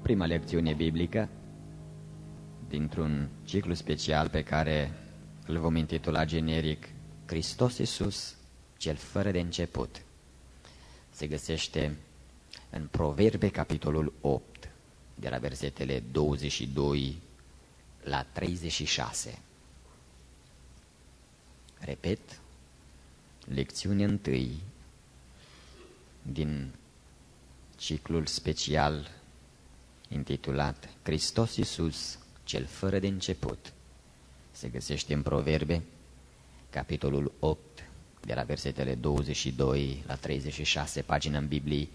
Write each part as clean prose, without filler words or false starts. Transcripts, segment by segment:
prima lecțiune biblică dintr-un ciclu special pe care îl vom intitula generic Hristos Iisus, cel fără de început. Se găsește în Proverbe, capitolul 8, de la versetele 22 la 36. Repet, lecțiunea întâi din ciclul special intitulat Hristos Iisus, cel fără de început. Se găsește în Proverbe, capitolul 8, de la versetele 22 la 36, pagina în Biblie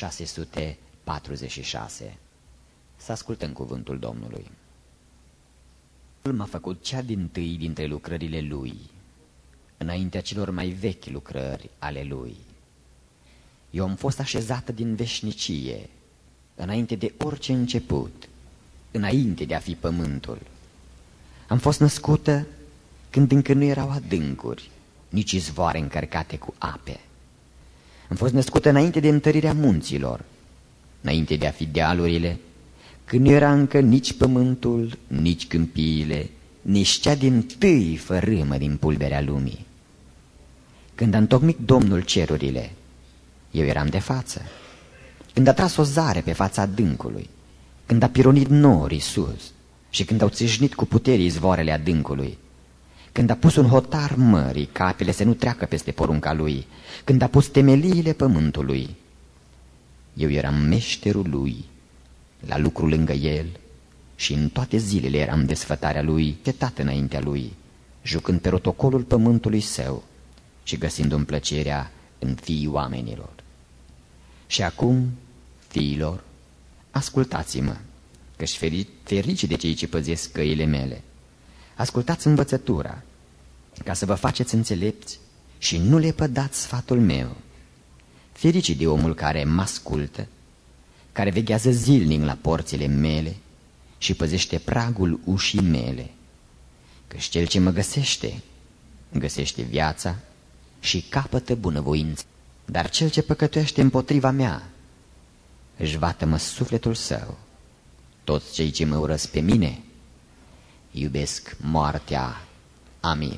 646. Să ascultăm cuvântul Domnului. El m-a făcut cea dintâi dintre lucrările Lui, înaintea celor mai vechi lucrări ale Lui. Eu am fost așezată din veșnicie, înainte de orice început, înainte de a fi pământul. Am fost născută când încă nu erau adâncuri, nici izvoare încărcate cu ape. Am fost născută înainte de întărirea munților, înainte de a fi dealurile, când nu era încă nici pământul, nici câmpiile, nici cea dintâi fărâmă din pulberea lumii. Când a întocmit Domnul cerurile, eu eram de față. Când a tras o zare pe fața adâncului, când a pironit norii sus și când au țâșnit cu putere izvoarele adâncului, când a pus un hotar mării ca apele să nu treacă peste porunca Lui, când a pus temeliile pământului, eu eram meșterul Lui, la lucru lângă El, și în toate zilele eram desfătarea Lui, cetat înaintea Lui, jucând pe rotocolul pământului Său și găsindu-mi plăcerea în fiii oamenilor. Și acum, fiilor, ascultați-mă, că-și ferici de cei ce păzesc căile mele. Ascultați învățătura, ca să vă faceți înțelepți și nu le pădați sfatul meu. Ferici de omul care mă ascultă, care veghează zilnic la porțile mele și păzește pragul ușii mele. Căci cel ce mă găsește viața și capătă bunăvoință. Dar cel ce păcătuiește împotriva mea își vată-mă sufletul său. Toți cei ce mă urăsc pe mine iubesc moartea. Amin.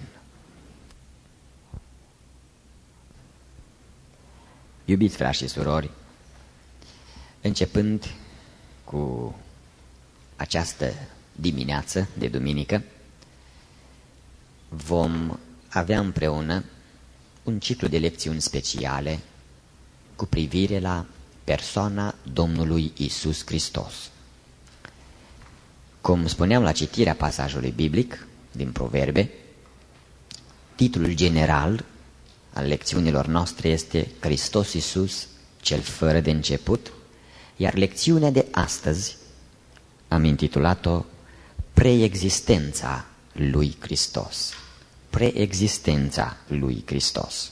Iubiți frați și surori, începând cu această dimineață de duminică, vom avea împreună un ciclu de lecțiuni speciale cu privire la persoana Domnului Iisus Hristos. Cum spuneam la citirea pasajului biblic din Proverbe, titlul general al lecțiunilor noastre este Hristos Iisus, cel fără de început, iar lecțiunea de astăzi am intitulat-o Preexistența lui Hristos. Preexistența lui Hristos.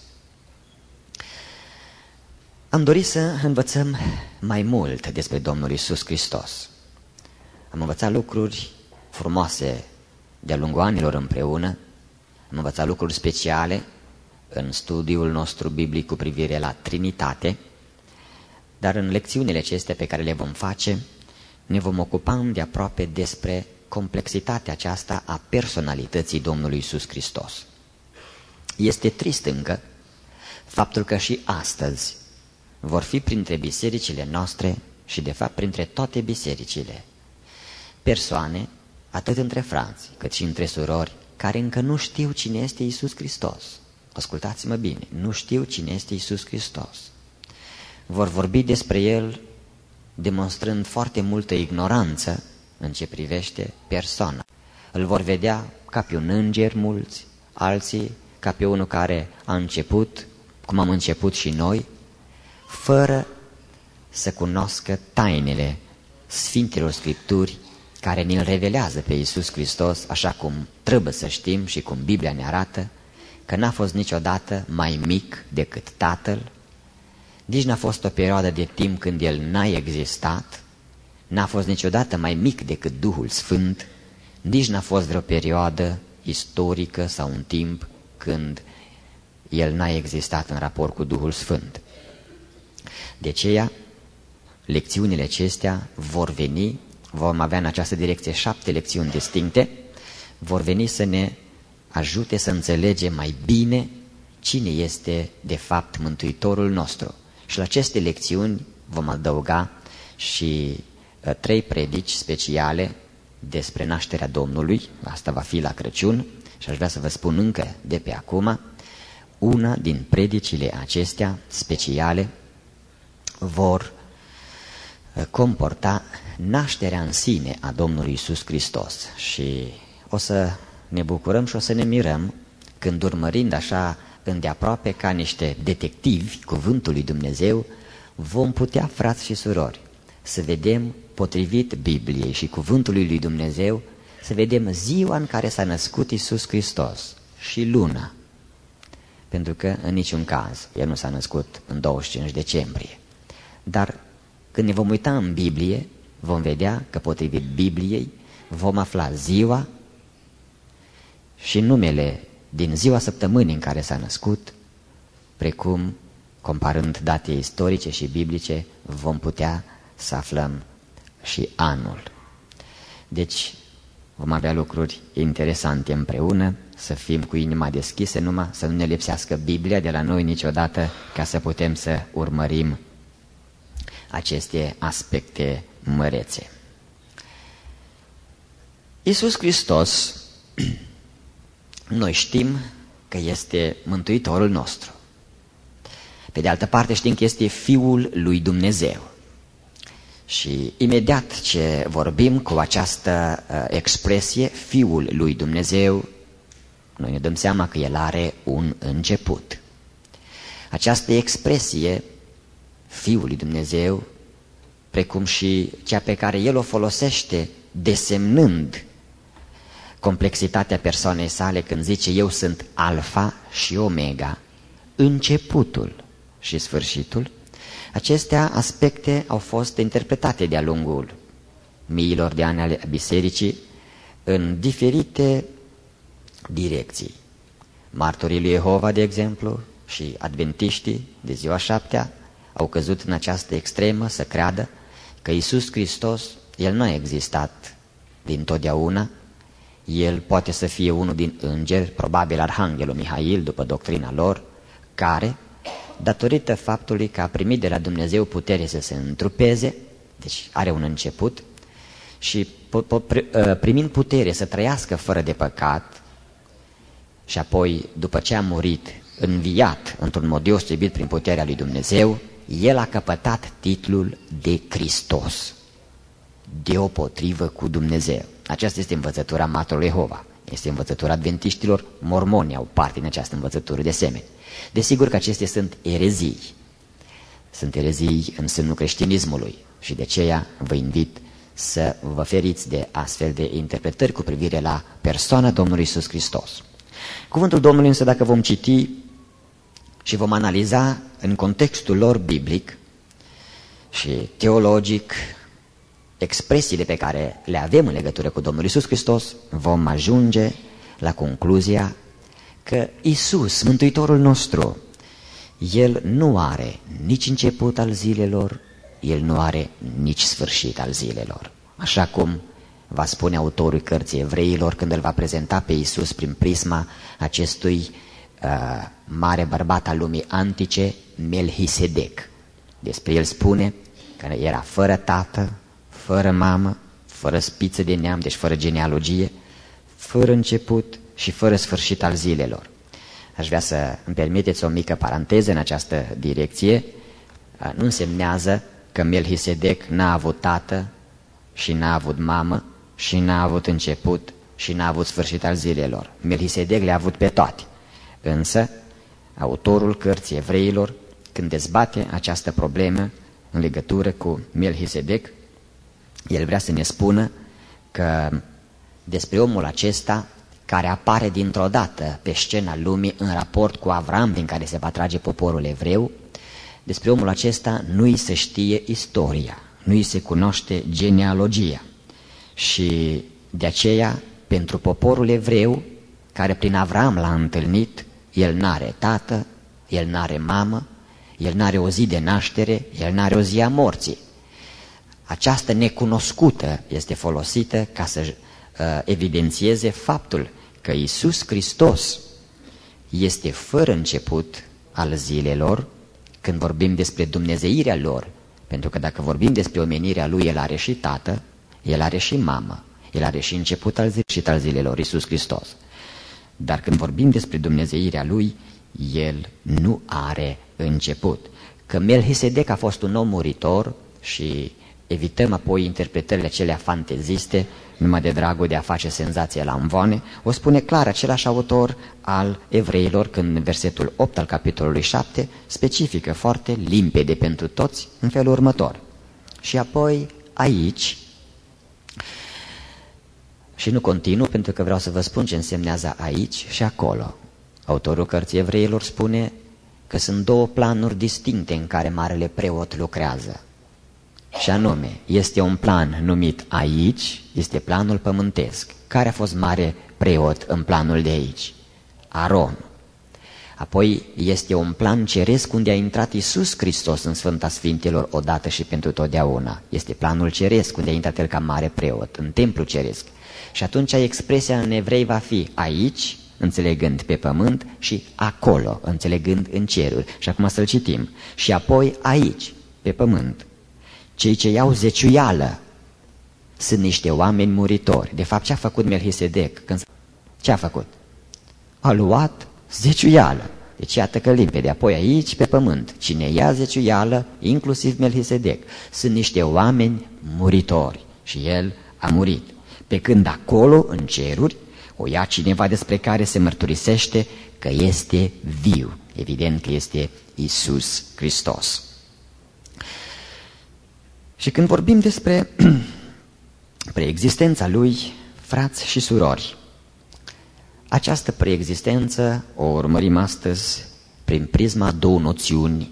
Am dorit să învățăm mai mult despre Domnul Iisus Hristos. Am învățat lucruri frumoase de-a lungul anilor împreună, am învățat lucruri speciale în studiul nostru biblic cu privire la Trinitate, dar în lecțiunile acestea pe care le vom face, ne vom ocupa îndeaproape despre complexitatea aceasta a personalității Domnului Iisus Hristos. Este trist încă faptul că și astăzi vor fi printre bisericile noastre și de fapt printre toate bisericile persoane, atât între frați cât și între surori, care încă nu știu cine este Iisus Hristos. Ascultați-mă bine, nu știu cine este Iisus Hristos. Vor vorbi despre El demonstrând foarte multă ignoranță în ce privește persoana. Îl vor vedea ca pe un înger mulți, alții ca pe unul care a început, cum am început și noi, fără să cunoască tainele Sfintelor Scripturi care ne-l revelează pe Iisus Hristos, așa cum trebuie să știm și cum Biblia ne arată, că n-a fost niciodată mai mic decât Tatăl, nici n-a fost o perioadă de timp când El n-a existat, n-a fost niciodată mai mic decât Duhul Sfânt, nici n-a fost vreo perioadă istorică sau un timp când El n-a existat în raport cu Duhul Sfânt. De aceea, lecțiunile acestea vor veni, vom avea în această direcție 7 lecțiuni distincte, vor veni să ne ajute să înțelegem mai bine cine este de fapt Mântuitorul nostru. Și la aceste lecțiuni vom adăuga și 3 predici speciale despre nașterea Domnului. Asta va fi la Crăciun și aș vrea să vă spun încă de pe acum, una din predicile acestea speciale vor comporta nașterea în sine a Domnului Iisus Hristos. Și o să ne bucurăm și o să ne mirăm când, urmărind așa îndeaproape ca niște detectivi cuvântul lui Dumnezeu, vom putea, frați și surori, să vedem, potrivit Bibliei și cuvântului lui Dumnezeu, să vedem ziua în care s-a născut Iisus Hristos și luna. Pentru că în niciun caz El nu s-a născut în 25 decembrie. Dar când ne vom uita în Biblie, vom vedea că potrivit Bibliei vom afla ziua și numele din ziua săptămânii în care s-a născut, precum, comparând date istorice și biblice, vom putea să aflăm și anul. Deci vom avea lucruri interesante împreună, să fim cu inima deschise, numai să nu ne lipsească Biblia de la noi niciodată, ca să putem să urmărim aceste aspecte mărețe. Iisus Hristos, noi știm că este Mântuitorul nostru. Pe de altă parte știm că este Fiul lui Dumnezeu. Și imediat ce vorbim cu această expresie, Fiul lui Dumnezeu, noi ne dăm seama că El are un început. Această expresie, Fiul lui Dumnezeu, precum și cea pe care El o folosește desemnând complexitatea persoanei sale când zice eu sunt Alfa și Omega, începutul și sfârșitul, acestea aspecte au fost interpretate de-a lungul miilor de ani ale bisericii în diferite direcții. Martorii lui Jehova, de exemplu, și adventiștii de ziua 7-a au căzut în această extremă să creadă că Iisus Hristos, El nu a existat dintotdeauna, El poate să fie unul din îngeri, probabil Arhanghelul Mihail, după doctrina lor, care, datorită faptului că a primit de la Dumnezeu putere să se întrupeze, deci are un început, și primind putere să trăiască fără de păcat, și apoi, după ce a murit, înviat într-un mod deosebit prin puterea lui Dumnezeu, El a căpătat titlul de Hristos, deopotrivă cu Dumnezeu. Aceasta este învățătura martorului Jehova. Este învățătura adventiștilor, mormonii au parte din această învățătură de asemenea. Desigur că acestea sunt erezii. Sunt erezii în sânul creștinismului și de aceea vă invit să vă feriți de astfel de interpretări cu privire la persoana Domnului Iisus Hristos. Cuvântul Domnului însă, dacă vom citi și vom analiza în contextul lor biblic și teologic expresiile pe care le avem în legătură cu Domnul Iisus Hristos, vom ajunge la concluzia că Iisus, Mântuitorul nostru, El nu are nici început al zilelor, El nu are nici sfârșit al zilelor. Așa cum va spune autorul cărții Evreilor când îl va prezenta pe Iisus prin prisma acestui mare bărbat al lumii antice, Melchisedec. Despre el spune că era fără tată, fără mamă, fără spiță de neam, deci fără genealogie, fără început și fără sfârșit al zilelor. Aș vrea să îmi permiteți o mică paranteză în această direcție. Nu însemnează că Melchisedec n-a avut tată și n-a avut mamă și n-a avut început și n-a avut sfârșit al zilelor. Melchisedec le-a avut pe toate. Însă, autorul cărții Evreilor, când dezbate această problemă în legătură cu Melchisedec, el vrea să ne spună că despre omul acesta, care apare dintr-o dată pe scena lumii în raport cu Avram, din care se va trage poporul evreu, despre omul acesta nu-i se știe istoria, nu-i se cunoaște genealogia. Și de aceea, pentru poporul evreu, care prin Avram l-a întâlnit, el n-are tată, el n-are mamă, el n-are o zi de naștere, el n-are o zi a morții. Această necunoscută este folosită ca să evidențieze faptul că Iisus Hristos este fără început al zilelor când vorbim despre dumnezeirea lor. Pentru că dacă vorbim despre omenirea Lui, El are și tată, El are și mamă, El are și început al zilelor, Iisus Hristos. Dar când vorbim despre dumnezeirea Lui, El nu are început. Că Melchisedec a fost un om muritor și evităm apoi interpretările acelea fanteziste, numai de dragul de a face senzație la învoane, o spune clar același autor al Evreilor când în versetul 8 al capitolului 7 specifică foarte limpede pentru toți în felul următor. Și apoi aici, și nu continuu pentru că vreau să vă spun ce însemnează aici și acolo. Autorul cărții Evreilor spune că sunt două planuri distincte în care marele preot lucrează. Și anume, este un plan numit aici, este planul pământesc. Care a fost mare preot în planul de aici? Aron. Apoi este un plan ceresc unde a intrat Iisus Hristos în Sfânta Sfintelor odată și pentru totdeauna. Este planul ceresc unde a intrat El ca mare preot, în templu ceresc. Și atunci expresia în evrei va fi aici, înțelegând pe pământ, și acolo, înțelegând în ceruri. Și acum să-l citim. Și apoi aici, pe pământ. Cei ce iau zeciuială sunt niște oameni muritori. De fapt, ce a făcut Melchisedec? Ce a făcut? A luat zeciuială. Deci iată că limpede. Apoi aici, pe pământ, cine ia zeciuială, inclusiv Melchisedec, sunt niște oameni muritori. Și el a murit. Pe când acolo, în ceruri, o ia cineva despre care se mărturisește că este viu. Evident că este Iisus Hristos. Și când vorbim despre preexistența Lui, frați și surori, această preexistență o urmărim astăzi prin prisma două noțiuni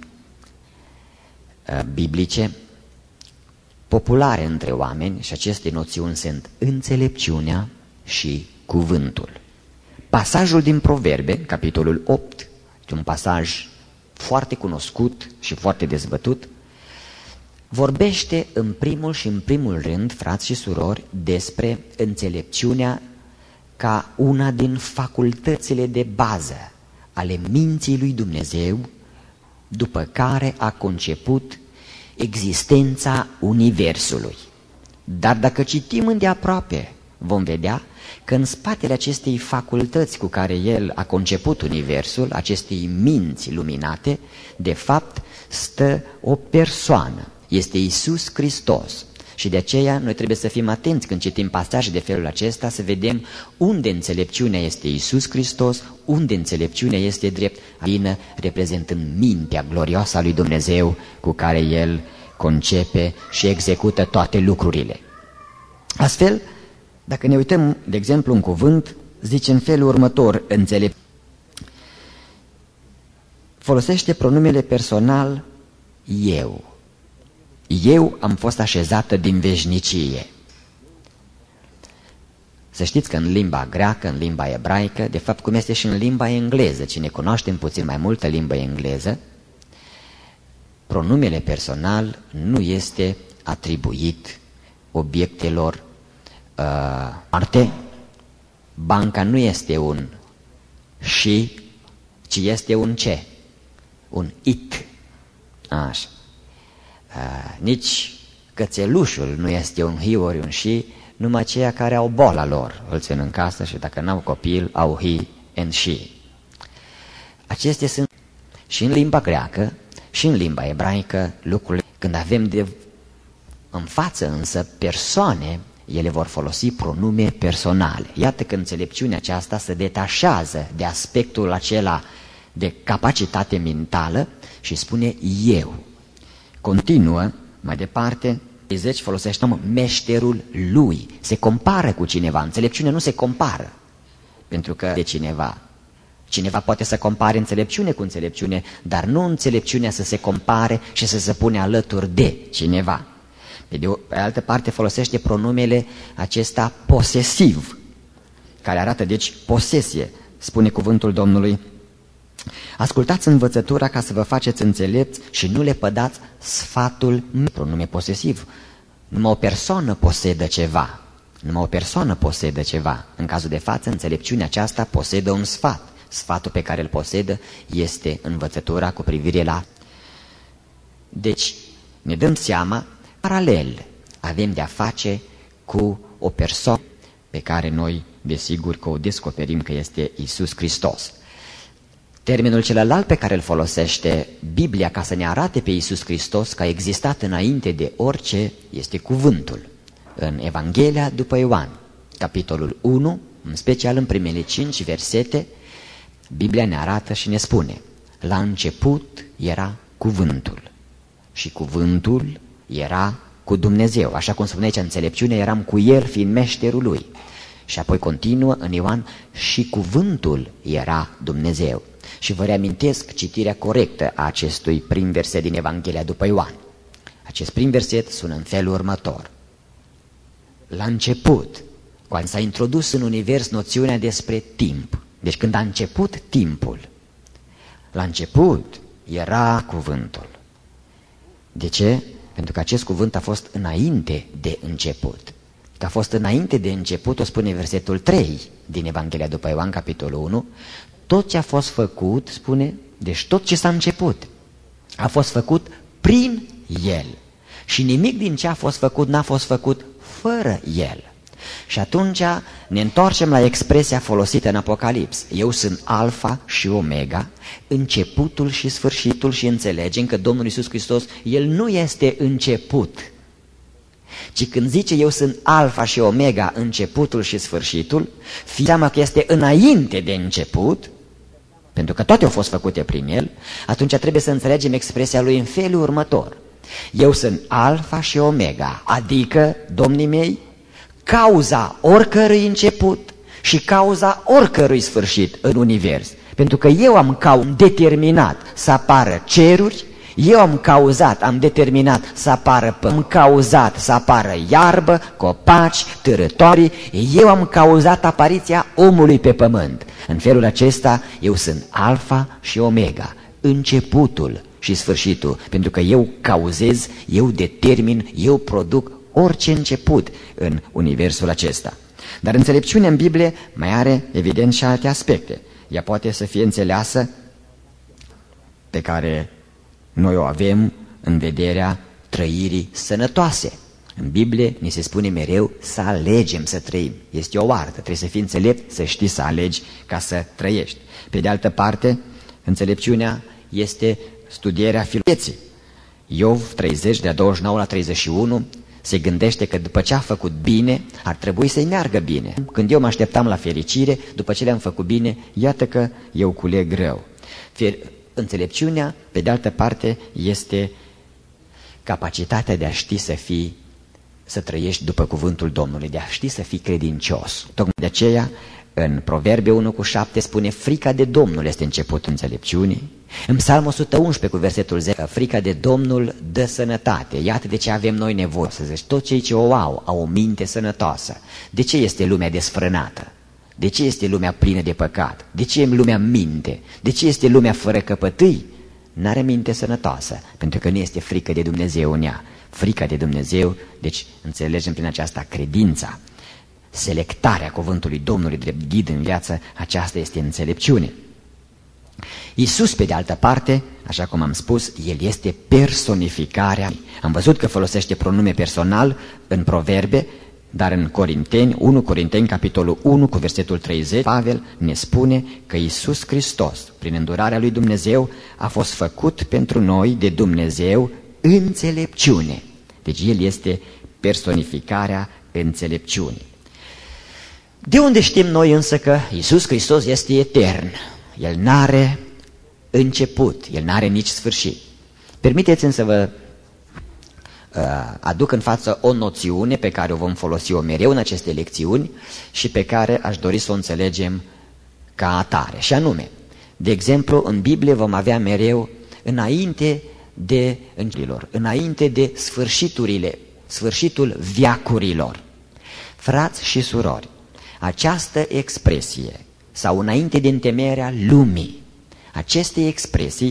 biblice, populare între oameni, și aceste noțiuni sunt înțelepciunea și cuvântul. Pasajul din Proverbe, capitolul 8, este un pasaj foarte cunoscut și foarte dezbătut, vorbește în primul și în primul rând, frați și surori, despre înțelepciunea ca una din facultățile de bază ale minții lui Dumnezeu, după care a conceput existența Universului. Dar dacă citim îndeaproape, vom vedea că în spatele acestei facultăți cu care El a conceput Universul, acestei minți luminate, de fapt stă o persoană. Este Iisus Hristos. Și de aceea noi trebuie să fim atenți când citim pasaje de felul acesta, să vedem unde înțelepciunea este Iisus Hristos, unde înțelepciunea este drept lină, reprezentând mintea glorioasă a lui Dumnezeu cu care El concepe și execută toate lucrurile. Astfel, dacă ne uităm, de exemplu, în cuvânt, zice în felul următor, folosește pronumele personal eu. Eu am fost așezată din veșnicie. Să știți că în limba greacă, în limba ebraică, de fapt cum este și în limba engleză, cine cunoaște puțin mai multă limba engleză, pronumele personal nu este atribuit obiectelor arte. Banca nu este un și, ci este un ce? Un it. Așa. Nici cățelușul nu este un he ori un she, numai aceia care au boala lor îl țin în casă și dacă n-au copil au he and she. Acestea sunt și în limba greacă și în limba ebraică lucrurile. Când avem în față însă persoane, ele vor folosi pronume personale. Iată că înțelepciunea aceasta se detașează de aspectul acela de capacitate mentală și spune eu. Continuă mai departe, 30 folosește meșterul lui. Se compară cu cineva. Înțelepciunea nu se compară. Pentru că de cineva. Cineva poate să compare înțelepciune cu înțelepciune, dar nu înțelepciunea să se compare și să se pune alături de cineva. Pe altă parte folosește pronumele acesta posesiv, care arată deci posesie. Spune cuvântul Domnului: ascultați învățătura ca să vă faceți înțelepți și nu le pădați sfatul. Pronume posesiv. Numai o persoană posedă ceva. Numai o persoană posedă ceva. În cazul de față, înțelepciunea aceasta posedă un sfat. Sfatul pe care îl posedă este învățătura cu privire la... Deci, ne dăm seama, paralel, avem de-a face cu o persoană pe care noi, desigur, că o descoperim că este Iisus Hristos. Termenul celălalt pe care îl folosește Biblia ca să ne arate pe Iisus Hristos că a existat înainte de orice este cuvântul. În Evanghelia după Ioan, capitolul 1, în special în primele 5 versete, Biblia ne arată și ne spune: la început era cuvântul și cuvântul era cu Dumnezeu. Așa cum spune aici, înțelepciunea, eram cu El fiind meșterul Lui. Și apoi continuă în Ioan: și cuvântul era Dumnezeu. Și vă reamintesc citirea corectă a acestui prim verset din Evanghelia după Ioan. Acest prim verset sună în felul următor: la început, când s-a introdus în univers noțiunea despre timp, deci când a început timpul, la început era cuvântul. De ce? Pentru că acest cuvânt a fost înainte de început. Că a fost înainte de început, o spune versetul 3 din Evanghelia după Ioan, capitolul 1, tot ce a fost făcut, spune, deci tot ce s-a început, a fost făcut prin El. Și nimic din ce a fost făcut n-a fost făcut fără El. Și atunci ne întoarcem la expresia folosită în Apocalips: eu sunt Alfa și Omega, începutul și sfârșitul. Și înțelegem că Domnul Iisus Hristos, El nu este început, ci când zice eu sunt Alfa și Omega, începutul și sfârșitul, fie seama că este înainte de început, pentru că toate au fost făcute prin El, atunci trebuie să înțelegem expresia Lui în felul următor: eu sunt Alfa și Omega, adică, domnii mei, cauza oricărui început și cauza oricărui sfârșit în univers. Pentru că eu am determinat să apară ceruri, eu am determinat să apară pământ, am cauzat să apară iarbă, copaci, târătorii, eu am cauzat apariția omului pe pământ. În felul acesta eu sunt Alfa și Omega, începutul și sfârșitul, pentru că eu cauzez, eu determin, eu produc orice început în universul acesta. Dar înțelepciunea în Biblie mai are evident și alte aspecte. Ea poate să fie înțeleasă, pe care noi o avem în vederea trăirii sănătoase. În Biblie ni se spune mereu să alegem să trăim. Este o artă, trebuie să fii înțelept, să știi să alegi ca să trăiești. Pe de altă parte, înțelepciunea este studierea filozofii. Iov 30, de la 29 la 31, se gândește că după ce a făcut bine, ar trebui să-i meargă bine. Când eu mă așteptam la fericire, după ce le-am făcut bine, iată că eu culeg rău. Înțelepciunea, pe de altă parte, este capacitatea de a ști să trăiești după cuvântul Domnului, de a ști să fii credincios. Tocmai de aceea, în Proverbe 1:7 spune: frica de Domnul este începutul înțelepciunii. În Psalm 111 cu versetul 10, frica de Domnul dă sănătate. Iată de ce avem noi nevoie să zici, toți cei ce o au o minte sănătoasă. De ce este lumea desfrânată? De ce este lumea plină de păcat? De ce e lumea minte? De ce este lumea fără căpătâi? N-are minte sănătoasă, pentru că nu este frică de Dumnezeu în ea. Frica de Dumnezeu, deci înțelegem prin aceasta credința, selectarea cuvântului Domnului drept ghid în viață, aceasta este înțelepciune. Iisus, pe de altă parte, așa cum am spus, El este personificarea. Am văzut că folosește pronume personal în Proverbe, dar în Corinteni, 1 Corinteni, capitolul 1, cu versetul 30, Pavel ne spune că Iisus Hristos, prin îndurarea lui Dumnezeu, a fost făcut pentru noi de Dumnezeu înțelepciune. Deci El este personificarea înțelepciunii. De unde știm noi însă că Iisus Hristos este etern? El n-are început, El n-are nici sfârșit. Permiteți-mi să vă aduc în față o noțiune pe care o vom folosi-o mereu în aceste lecțiuni și pe care aș dori să o înțelegem ca atare. Și anume, de exemplu, în Biblie vom avea mereu înainte de sfârșitul veacurilor. Frați și surori, această expresie, sau înainte de întemeierea lumii, aceste expresii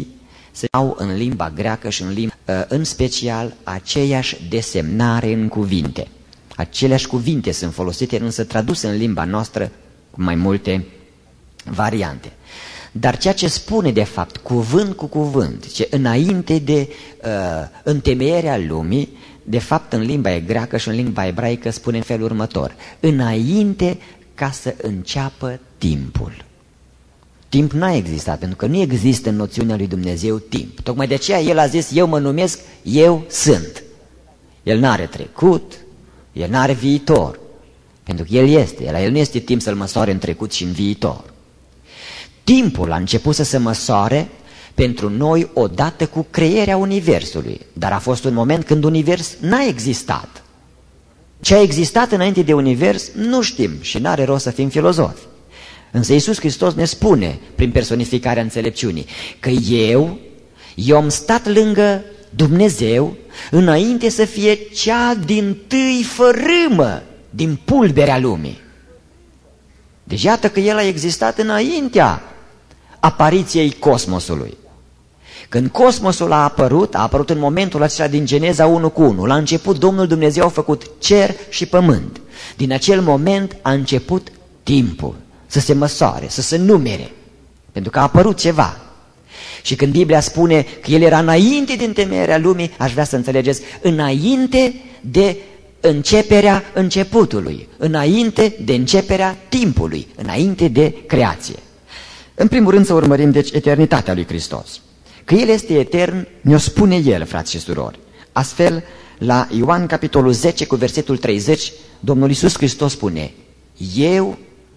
se au în limba greacă și în special aceeași desemnare în cuvinte. Aceleași cuvinte sunt folosite, însă traduse în limba noastră cu mai multe variante. Dar ceea ce spune de fapt cuvânt cu cuvânt, ce înainte de întemeierea lumii, de fapt în limba greacă și în limba ebraică spune în felul următor: înainte ca să înceapă timpul. Timp n-a existat, pentru că nu există în noțiunea lui Dumnezeu timp. Tocmai de aceea El a zis: eu mă numesc, eu sunt. El n-are trecut, El n-are viitor, pentru că El este. La El nu este timp să-L măsoare în trecut și în viitor. Timpul a început să se măsoare pentru noi odată cu crearea Universului, dar a fost un moment când Univers n-a existat. Ce a existat înainte de Univers nu știm și n-are rost să fim filozofi. Însă Iisus Hristos ne spune, prin personificarea înțelepciunii, că eu am stat lângă Dumnezeu înainte să fie cea dintâi fărâmă din pulberea lumii. Deci iată că El a existat înaintea apariției cosmosului. Când cosmosul a apărut în momentul acela din Geneza 1:1. La început Domnul Dumnezeu a făcut cer și pământ. Din acel moment a început timpul să se măsoare, să se numere, pentru că a apărut ceva. Și când Biblia spune că El era înainte de întemeierea lumii, aș vrea să înțelegeți, înainte de începerea începutului, înainte de începerea timpului, înainte de creație. În primul rând să urmărim deci eternitatea lui Hristos. Că El este etern, ne-o spune El, frați și surori. Astfel, la Ioan capitolul 10 cu versetul 30, Domnul Iisus Hristos spune: eu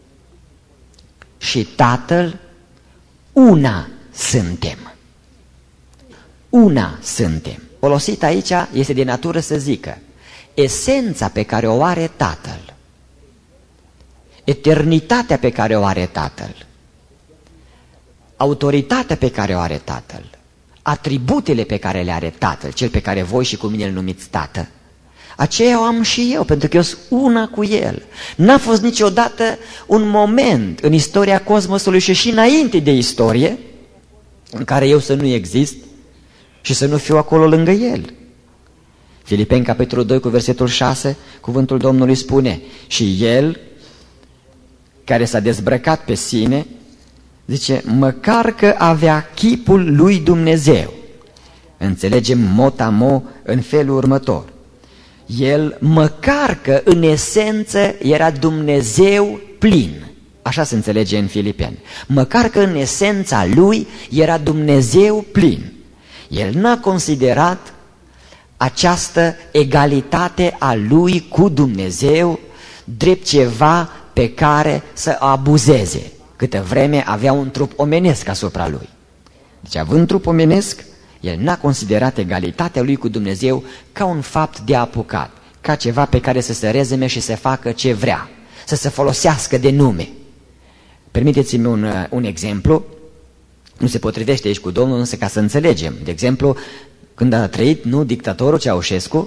și Tatăl una suntem. Una suntem. Folosit aici este de natură să zică esența pe care o are Tatăl, eternitatea pe care o are Tatăl, autoritatea pe care o are Tatăl, atributele pe care le are Tatăl, cel pe care voi și cu mine îl numiți Tată, aceea o am și eu, pentru că eu sunt una cu El. N-a fost niciodată un moment în istoria cosmosului și înainte de istorie în care eu să nu exist și să nu fiu acolo lângă El. Filipeni capitolul 2 cu versetul 6, cuvântul Domnului spune: și El, care s-a dezbrăcat pe sine, zice, măcar că avea chipul lui Dumnezeu. Înțelegem mot-a-mo în felul următor: El, măcar că în esență era Dumnezeu plin. Așa se înțelege în Filipeni. Măcar că în esența Lui era Dumnezeu plin. El n-a considerat această egalitate a Lui cu Dumnezeu drept ceva pe care să abuzeze, câtă vreme avea un trup omenesc asupra Lui. Deci, având trup omenesc, El n-a considerat egalitatea Lui cu Dumnezeu ca un fapt de apucat, ca ceva pe care să se rezume și să facă ce vrea, să se folosească de nume. Permiteți-mi un exemplu, nu se potrivește aici cu Domnul, însă ca să înțelegem. De exemplu, când a trăit dictatorul Ceaușescu,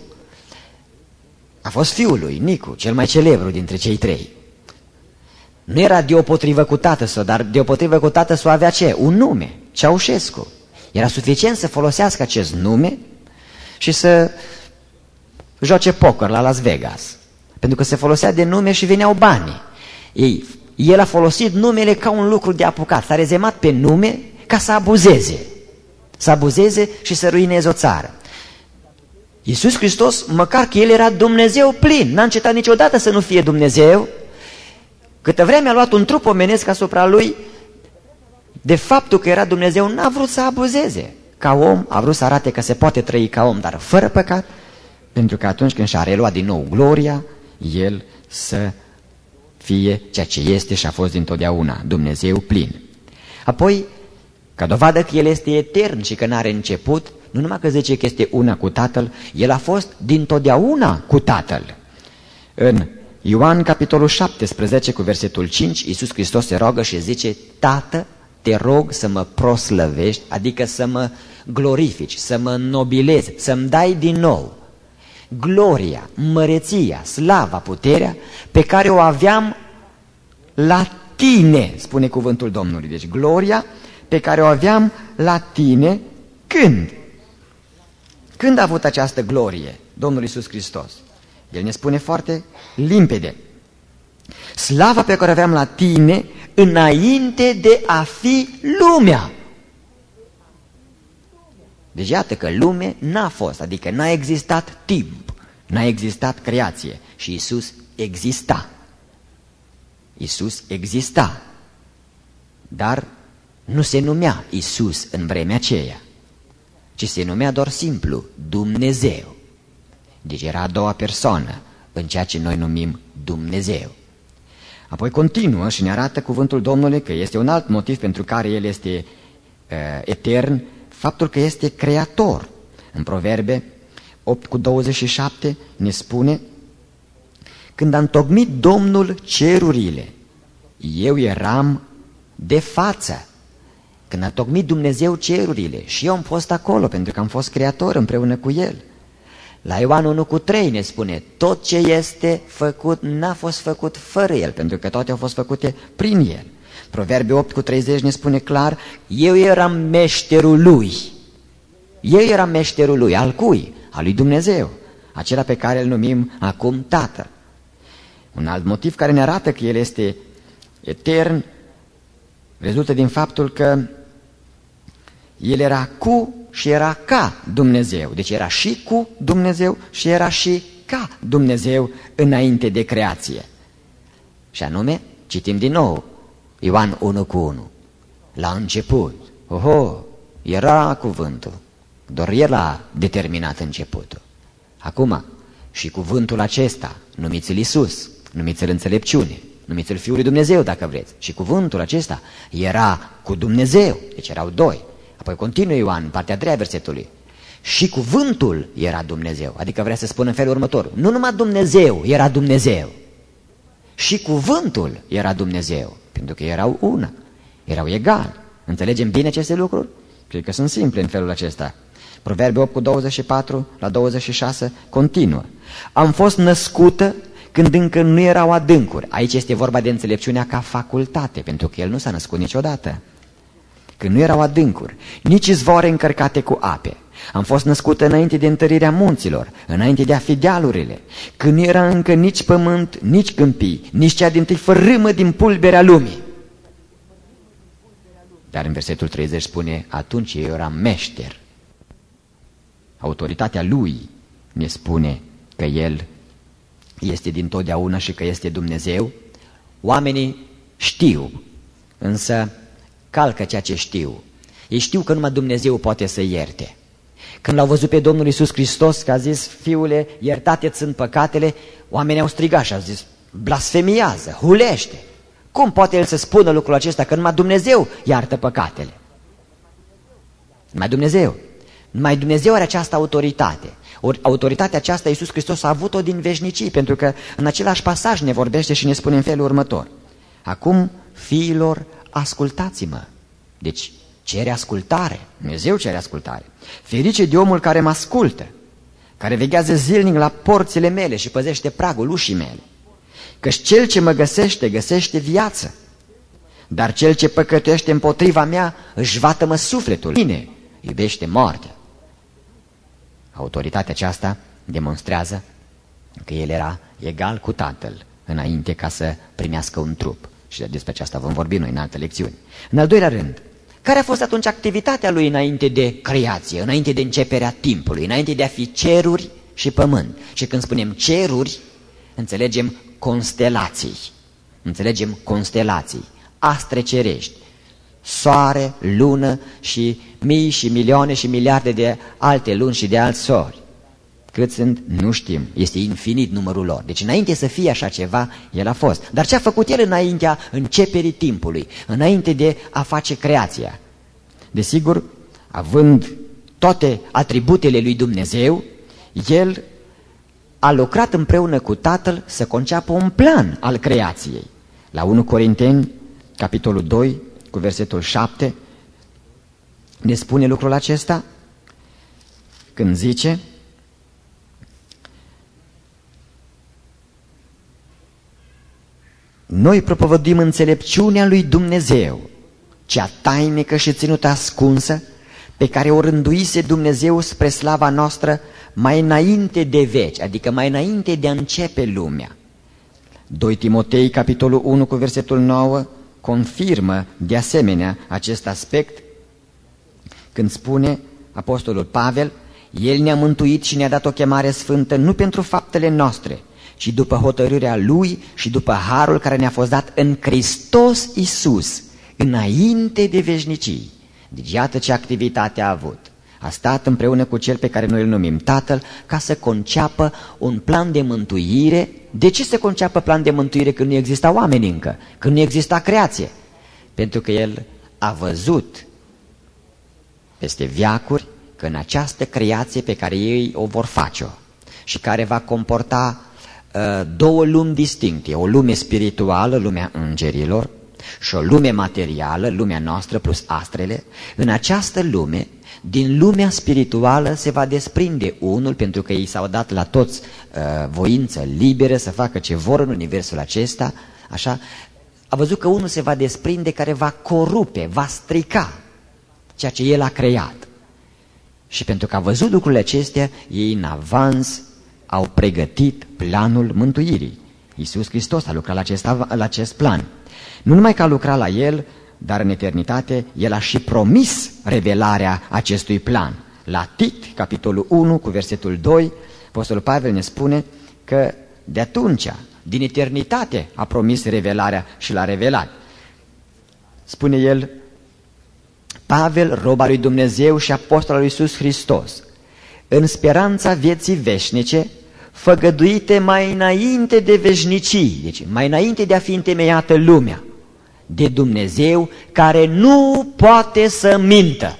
a fost fiul lui, Nicu, cel mai celebru dintre cei trei. Nu era deopotrivă cu tatăl său, dar deopotrivă cu tatăl său avea ce? Un nume, Ceaușescu. Era suficient să folosească acest nume și să joace poker la Las Vegas, pentru că se folosea de nume și veneau banii. El a folosit numele ca un lucru de apucat, s-a rezemat pe nume ca să abuzeze și să ruineze o țară. Iisus Hristos, măcar că El era Dumnezeu plin, n-a încetat niciodată să nu fie Dumnezeu, câtă vreme a luat un trup omenesc asupra Lui, de faptul că era Dumnezeu, n-a vrut să abuzeze. Ca om a vrut să arate că se poate trăi ca om, dar fără păcat, pentru că atunci când și-a reluat din nou gloria, El să fie ceea ce este și a fost dintotdeauna, Dumnezeu plin. Apoi, ca dovadă că El este etern și că n-are început, nu numai că zice că este una cu Tatăl, El a fost dintotdeauna cu Tatăl. În Ioan capitolul 17 cu versetul 5, Iisus Hristos se roagă și zice: Tată, te rog să mă proslăvești, adică să mă glorifici, să mă înnobilezi, să-mi dai din nou gloria, măreția, slava, puterea pe care o aveam la Tine, spune cuvântul Domnului. Deci gloria pe care o aveam la Tine Când? Când a avut această glorie Domnul Iisus Hristos? El ne spune foarte limpede: slava pe care o aveam la tine înainte de a fi lumea. Deci iată că lume n-a fost, adică n-a existat timp, n-a existat creație și Iisus exista. Iisus exista, dar nu se numea Iisus în vremea aceea, ci se numea doar simplu Dumnezeu. Deci era a doua persoană în ceea ce noi numim Dumnezeu. Apoi continuă și ne arată cuvântul Domnului că este un alt motiv pentru care El este etern, faptul că este creator. În Proverbe 8:27 ne spune: când a întocmit Domnul cerurile, eu eram de față. Când a întocmit Dumnezeu cerurile, și eu am fost acolo, pentru că am fost creator împreună cu El. La Ioan 1:3 ne spune: tot ce este făcut n-a fost făcut fără El, pentru că toate au fost făcute prin El. Proverbe 8:30 ne spune clar: eu eram meșterul Lui. Eu eram meșterul Lui. Al cui? Al lui Dumnezeu, acela pe care îl numim acum Tatăl. Un alt motiv care ne arată că El este etern rezultă din faptul că El era cu și era ca Dumnezeu. Deci era și cu Dumnezeu și era și ca Dumnezeu înainte de creație. Și anume, citim din nou Ioan 1:1. La început, era cuvântul, doar El a determinat începutul. Acum, și cuvântul acesta, numiți-l Iisus, numiți-l înțelepciune, numiți-l Fiul lui Dumnezeu dacă vreți. Și cuvântul acesta era cu Dumnezeu, deci erau doi. Apoi continuă Ioan, partea a treia versetului: și cuvântul era Dumnezeu. Adică vrea să spună în felul următor: nu numai Dumnezeu era Dumnezeu, și cuvântul era Dumnezeu, pentru că erau una, erau egali. Înțelegem bine aceste lucruri? Cred că sunt simple în felul acesta. Proverbe 8:24-26 continuă: am fost născută când încă nu erau adâncuri. Aici este vorba de înțelepciunea ca facultate, pentru că El nu s-a născut niciodată. Când nu erau adâncuri, nici izvoare încărcate cu ape. Am fost născută înainte de întărirea munților, înainte de a fi dealurile, când nu era încă nici pământ, nici câmpii, nici cea dintâi fărâmă din pulberea lumii. Dar în versetul 30 spune: atunci eu eram meșter. Autoritatea Lui ne spune că El este dintotdeauna și că este Dumnezeu. Oamenii știu, însă calcă ceea ce știu. Ei știu că numai Dumnezeu poate să ierte. Când l-au văzut pe Domnul Iisus Hristos că a zis: fiule, iertate-ți sunt păcatele, oamenii au strigat și au zis: blasfemiază, hulește. Cum poate El să spună lucrul acesta, că numai Dumnezeu iartă păcatele? Numai Dumnezeu. Numai Dumnezeu are această autoritate. Autoritatea aceasta Iisus Hristos a avut-o din veșnicii, pentru că în același pasaj ne vorbește și ne spune în felul următor: acum, fiilor, ascultați-mă. Deci cere ascultare, Dumnezeu cere ascultare. Ferice de omul care mă ascultă, care veghează zilnic la porțile mele și păzește pragul ușii mele. Căci cel ce mă găsește, găsește viață, dar cel ce păcătuiește împotriva mea își vată-mă sufletul. Bine, iubește moartea. Autoritatea aceasta demonstrează că El era egal cu Tatăl înainte ca să primească un trup. Și despre aceasta vom vorbi noi în alte lecțiuni. În al doilea rând, care a fost atunci activitatea Lui înainte de creație, înainte de începerea timpului, înainte de a fi ceruri și pământ? Și când spunem ceruri, înțelegem constelații. Înțelegem constelații, astre cerești, soare, lună și mii și milioane și miliarde de alte luni și de alți sori. Cât sunt, nu știm. Este infinit numărul lor. Deci înainte să fie așa ceva, El a fost. Dar ce a făcut El înaintea începerii timpului, înainte de a face creația? Desigur, având toate atributele lui Dumnezeu, El a lucrat împreună cu Tatăl să conceapă un plan al creației. La 1 Corinteni, capitolul 2, cu versetul 7, ne spune lucrul acesta când zice: noi propovăduim înțelepciunea lui Dumnezeu, cea tainică și ținută ascunsă, pe care o rânduise Dumnezeu spre slava noastră mai înainte de veci, adică mai înainte de a începe lumea. 2 Timotei, capitolul 1, cu versetul 9, confirmă de asemenea acest aspect când spune apostolul Pavel: El ne-a mântuit și ne-a dat o chemare sfântă nu pentru faptele noastre, ci după hotărârea Lui și după harul care ne-a fost dat în Hristos Iisus, înainte de veșnicii. Deci iată ce activitate a avut. A stat împreună cu Cel pe care noi îl numim Tatăl ca să conceapă un plan de mântuire. De ce se conceapă plan de mântuire când nu exista oameni încă, când nu exista creație? Pentru că El a văzut peste veacuri că în această creație pe care ei o vor face-o și care va comporta două lumi distincte, o lume spirituală, lumea îngerilor, și o lume materială, lumea noastră plus astrele, în această lume, din lumea spirituală se va desprinde unul, pentru că ei s-au dat la toți voință liberă să facă ce vor în universul acesta, așa, a văzut că unul se va desprinde care va corupe, va strica ceea ce el a creat. Și pentru că a văzut lucrurile acestea, ei în avans au pregătit planul mântuirii. Iisus Hristos a lucrat la acest plan. Nu numai că a lucrat la El, dar în eternitate El a și promis revelarea acestui plan. La Tit, capitolul 1, cu versetul 2, apostolul Pavel ne spune că de atunci, din eternitate, a promis revelarea și l-a revelat. Spune el: Pavel, rob al lui Dumnezeu și apostol al lui Iisus Hristos, în speranța vieții veșnice, făgăduite mai înainte de veșnicii, deci mai înainte de a fi întemeiată lumea, de Dumnezeu care nu poate să mintă.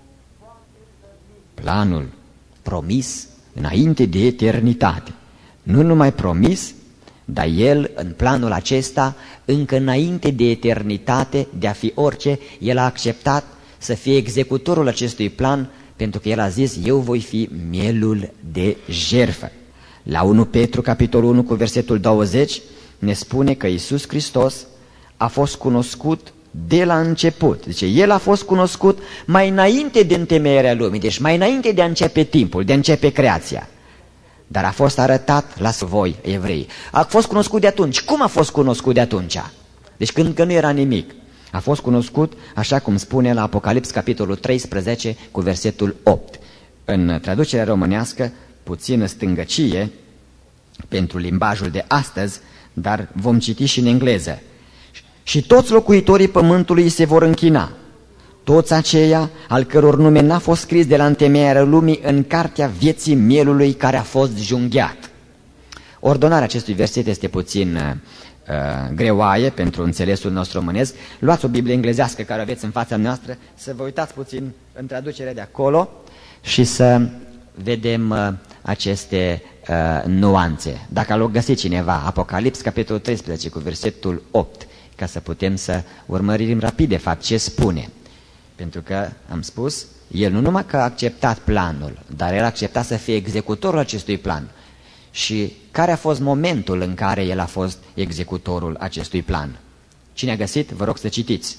Planul promis înainte de eternitate. Nu numai promis, dar El în planul acesta, încă înainte de eternitate, de a fi orice, El a acceptat să fie executorul acestui plan, pentru că El a zis: eu voi fi mielul de jertfă. La 1 Petru, capitolul 1, cu versetul 20, ne spune că Iisus Hristos a fost cunoscut de la început. Deci El a fost cunoscut mai înainte de întemeierea lumii, deci mai înainte de a începe timpul, de a începe creația. Dar a fost arătat la voi, evrei. A fost cunoscut de atunci. Cum a fost cunoscut de atunci? Deci când nu era nimic. A fost cunoscut, așa cum spune la Apocalips, capitolul 13, cu versetul 8. În traducerea românească, puțină stângăcie pentru limbajul de astăzi, dar vom citi și în engleză. Și toți locuitorii pământului se vor închina, toți aceia al căror nume n-a fost scris de la întemeierea lumii în cartea vieții mielului care a fost junghiat. Ordonarea acestui verset este puțin greoaie pentru înțelesul nostru românesc. Luați o Biblie englezească care o aveți în fața noastră, să vă uitați puțin în traducerea de acolo și să vedem aceste nuanțe. Dacă l-o găsi cineva, Apocalips, capitolul 13, cu versetul 8, ca să putem să urmărim rapid de fapt ce spune. Pentru că, am spus, El nu numai că a acceptat planul, dar El a acceptat să fie executorul acestui plan. Și care a fost momentul în care El a fost executorul acestui plan? Cine a găsit? Vă rog să citiți.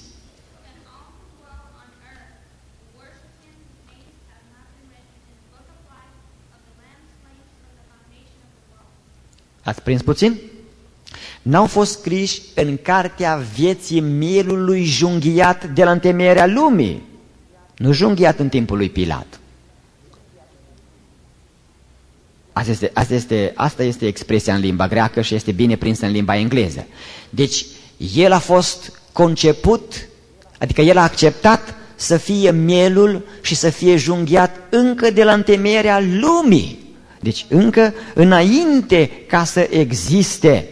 Ați prins puțin? N-au fost scriși în cartea vieții mielului junghiat de la întemeierea lumii. Nu junghiat în timpul lui Pilat. Asta este expresia în limba greacă și este bine prinsă în limba engleză. Deci, El a fost conceput, adică El a acceptat să fie mielul și să fie junghiat încă de la întemeierea lumii. Deci încă înainte ca să existe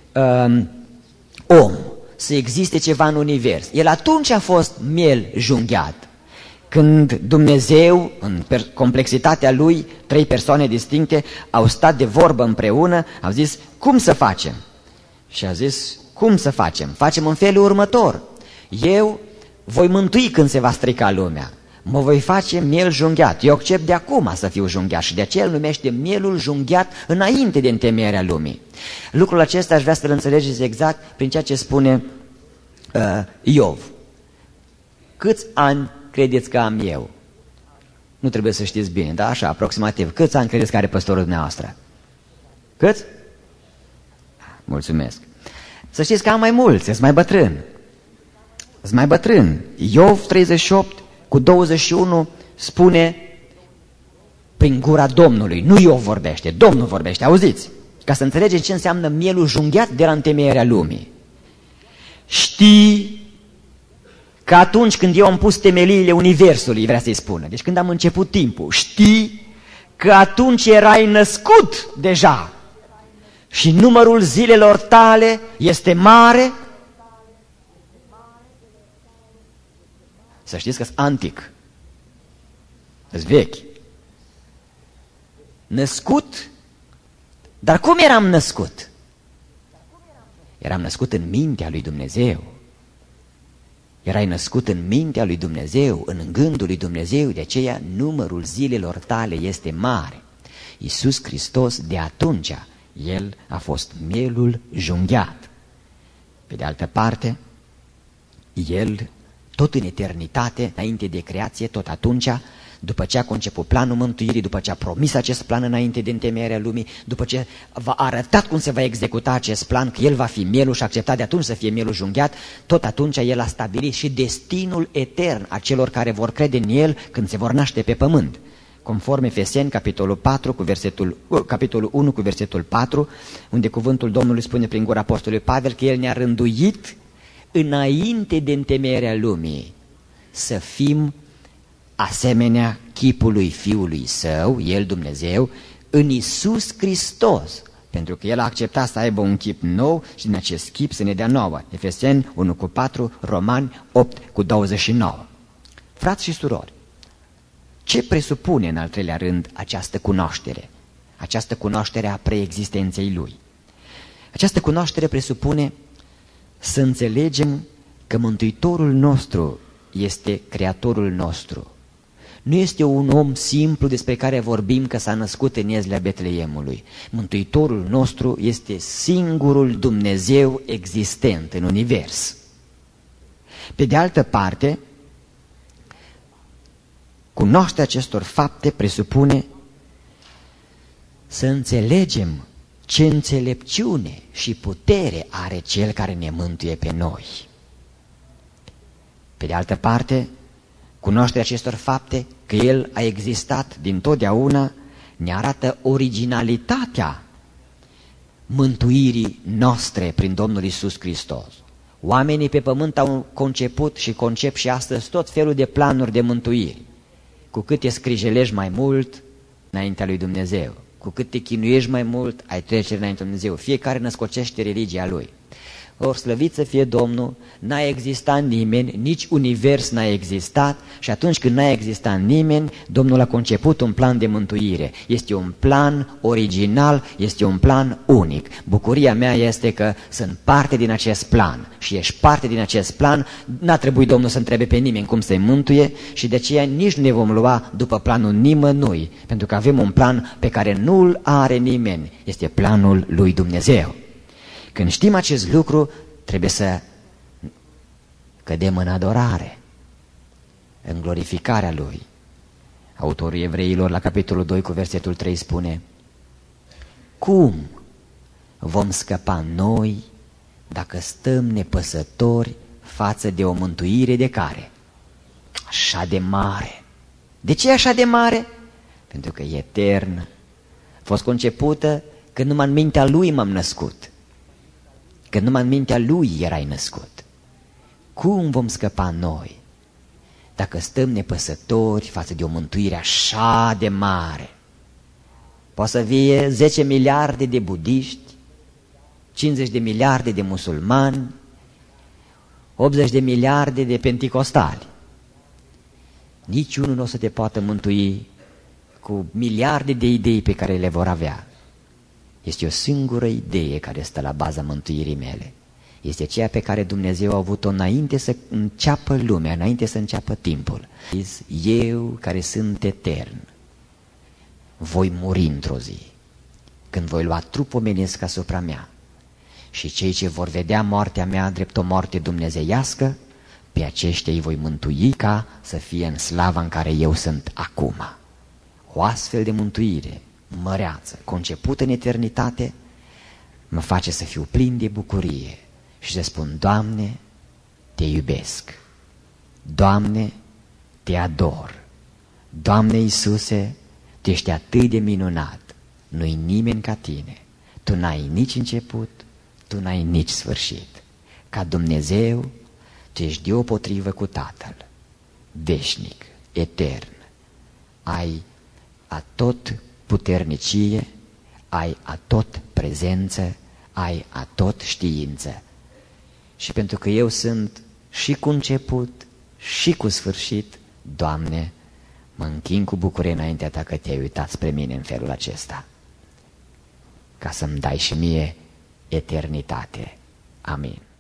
om, să existe ceva în univers. El atunci a fost miel junghiat. Când Dumnezeu, în complexitatea Lui, trei persoane distincte, au stat de vorbă împreună, au zis: cum să facem? Și a zis: cum să facem? Facem în felul următor. Eu voi mântui când se va strica lumea. Mă voi face miel junghiat. Eu accept de acum să fiu junghiat și de aceea îl numește mielul junghiat înainte de întemeierea lumii. Lucrul acesta aș vrea să-l înțelegeți exact prin ceea ce spune Iov. Câți ani credeți că am eu? Nu trebuie să știți bine, dar așa, aproximativ. Câți ani credeți că are păstorul dumneavoastră? Câți? Mulțumesc. Să știți că am mai mulți, sunt mai bătrân. Sunt mai bătrân. Iov 38:21 spune prin gura Domnului. Nu Iov vorbește, Domnul vorbește, auziți? Ca să înțelegeți ce înseamnă mielul junghiat de la întemeierea lumii. Știi că atunci când eu am pus temeliile universului, vrea să-i spună, deci când am început timpul, știi că atunci erai născut deja și numărul zilelor tale este mare? Să știți că-s antic, îs vechi. Născut, dar cum eram născut? Eram născut în mintea lui Dumnezeu. Erai născut în mintea lui Dumnezeu, în gândul lui Dumnezeu, de aceea numărul zilelor tale este mare. Iisus Hristos, de atunci, El a fost mielul junghiat. Pe de altă parte, El, tot în eternitate, înainte de creație, tot atunci, după ce a conceput planul mântuirii, după ce a promis acest plan înainte de întemeierea lumii, după ce v-a arătat cum se va executa acest plan, că El va fi mielul și a acceptat de atunci să fie mielul junghiat, tot atunci El a stabilit și destinul etern a celor care vor crede în El când se vor naște pe pământ. Conform Efeseni, capitolul 1 cu versetul 4, unde cuvântul Domnului spune prin gura apostolului Pavel că El ne-a rânduit înainte de întemeierea lumii să fim asemenea chipului Fiului Său, El Dumnezeu, în Iisus Hristos, pentru că El a acceptat să aibă un chip nou și din acest chip să ne dea nouă. Efeseni 1:4, Romani 8:29. Frați și surori, ce presupune în al treilea rând această cunoaștere? Această cunoaștere a preexistenței Lui. Această cunoaștere presupune să înțelegem că Mântuitorul nostru este Creatorul nostru. Nu este un om simplu despre care vorbim că s-a născut în iezlea Betleemului. Mântuitorul nostru este singurul Dumnezeu existent în univers. Pe de altă parte, cunoașterea acestor fapte presupune să înțelegem ce înțelepciune și putere are Cel care ne mântuie pe noi. Pe de altă parte, cunoașterea acestor fapte, că El a existat dintotdeauna, ne arată originalitatea mântuirii noastre prin Domnul Iisus Hristos. Oamenii pe pământ au conceput și concep și astăzi tot felul de planuri de mântuiri. Cu cât te scrijelești mai mult înaintea lui Dumnezeu, cu cât te chinuiești mai mult, ai trecere înaintea lui Dumnezeu. Fiecare născocește religia lui. Ori slăvit să fie Domnul, n-a existat nimeni, nici univers n-a existat și atunci când n-a existat nimeni, Domnul a conceput un plan de mântuire. Este un plan original, este un plan unic. Bucuria mea este că sunt parte din acest plan și ești parte din acest plan, n-a trebuit Domnul să întrebe pe nimeni cum să-i mântuie și de aceea nici nu ne vom lua după planul nimănui, pentru că avem un plan pe care nu-l are nimeni, este planul lui Dumnezeu. Când știm acest lucru, trebuie să cădem în adorare, în glorificarea Lui. Autorul Evreilor, la capitolul 2 cu versetul 3 spune: cum vom scăpa noi dacă stăm nepăsători față de o mântuire de care? Așa de mare. De ce e așa de mare? Pentru că e eternă. A fost concepută când numai în mintea Lui m-am născut. Că numai în mintea Lui erai născut. Cum vom scăpa noi dacă stăm nepăsători față de o mântuire așa de mare? Poate să fie 10 miliarde de budiști, 50 de miliarde de musulmani, 80 de miliarde de penticostali. Niciunul nu o să te poată mântui cu miliarde de idei pe care le vor avea. Este o singură idee care stă la baza mântuirii mele. Este ceea pe care Dumnezeu a avut-o înainte să înceapă lumea, înainte să înceapă timpul. Eu care sunt etern, voi muri într-o zi, când voi lua trup omenesc asupra mea. Și cei ce vor vedea moartea mea drept o moarte dumnezeiască, pe aceștia îi voi mântui ca să fie în slava în care eu sunt acum. O astfel de mântuire măreață, concepută în eternitate, mă face să fiu plin de bucurie și să spun: Doamne, te iubesc, Doamne, te ador, Doamne Iisuse, Tu ești atât de minunat, nu-i nimeni ca Tine, Tu n-ai nici început, Tu n-ai nici sfârșit. Ca Dumnezeu, Tu ești deopotrivă cu Tatăl, veșnic, etern, ai atot puternicie, ai atot prezență, ai atot știință. Și pentru că eu sunt și cu început și cu sfârșit, Doamne, mă închin cu bucurie înaintea Ta că Te-ai uitat spre mine în felul acesta, ca să-mi dai și mie eternitate. Amin.